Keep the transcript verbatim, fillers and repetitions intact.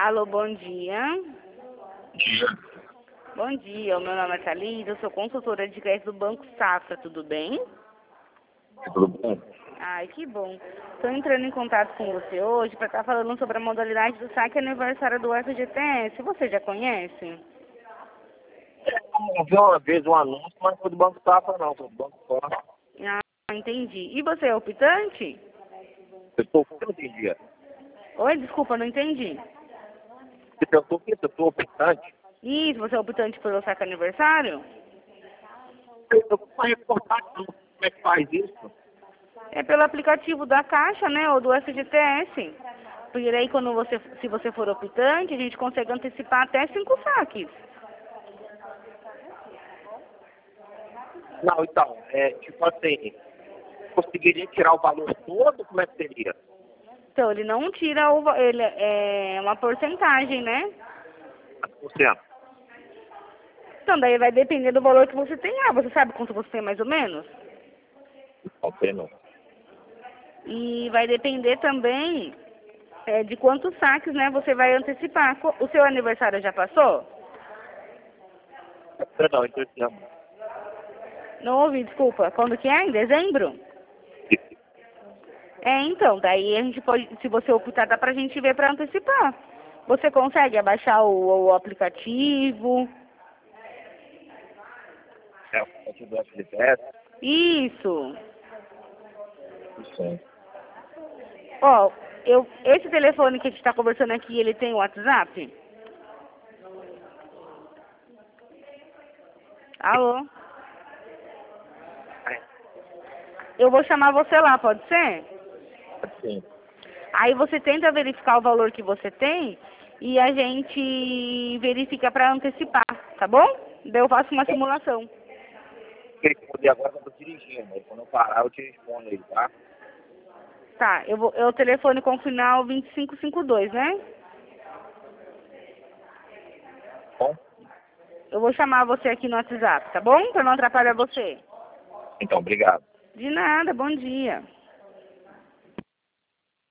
Alô, bom dia. Dia. Bom dia, o meu nome é Thalita, eu sou consultora de crédito do Banco Safra, tudo bem? Tudo bom? Ai, que bom. Estou entrando em contato com você hoje para estar falando sobre a modalidade do saque aniversário do F G T S. Você já conhece? Eu vi uma vez um anúncio, mas foi do Banco Safra não, foi do Banco Safra. Ah, entendi. E você é optante? Eu estou eu não entendi. Oi, desculpa, não entendi. Você perguntou o quê? Eu estou optante? Isso, você é optante pelo saque aniversário? Eu estou com uma reportagem, como é que faz isso? É pelo aplicativo da Caixa, né, ou do F G T S. Porque aí quando você, se você for optante, a gente consegue antecipar até cinco saques. Não, então, é tipo assim, conseguiria tirar o valor todo, como é que seria? Então, ele não tira o... va- Ele é uma porcentagem, né? Por cento. Então, daí vai depender do valor que você tem. Ah, você sabe quanto você tem mais ou menos? Não sei não. E vai depender também é, de quantos saques, né, você vai antecipar. Co- O seu aniversário já passou? Não, então esse ano. Não ouvi, desculpa. Quando que é? Em dezembro? É, então, daí a gente pode, se você optar, dá pra gente ver pra antecipar. Você consegue abaixar o, o aplicativo? É o aplicativo do F G T S? Isso. Sim. Ó, eu, esse telefone que a gente tá conversando aqui, ele tem WhatsApp? Alô? Eu vou chamar você lá, pode ser? Sim. Aí você tenta verificar o valor que você tem e a gente verifica pra antecipar, tá bom? Daí eu faço uma simulação. Queria responder agora que eu estou dirigindo, aí quando eu parar eu te respondo aí, tá? Tá, eu vou, eu telefone com o final vinte e cinco cinquenta e dois, né? Bom? Eu vou chamar você aqui no WhatsApp, tá bom? Pra não atrapalhar você. Então, obrigado. De nada, bom dia.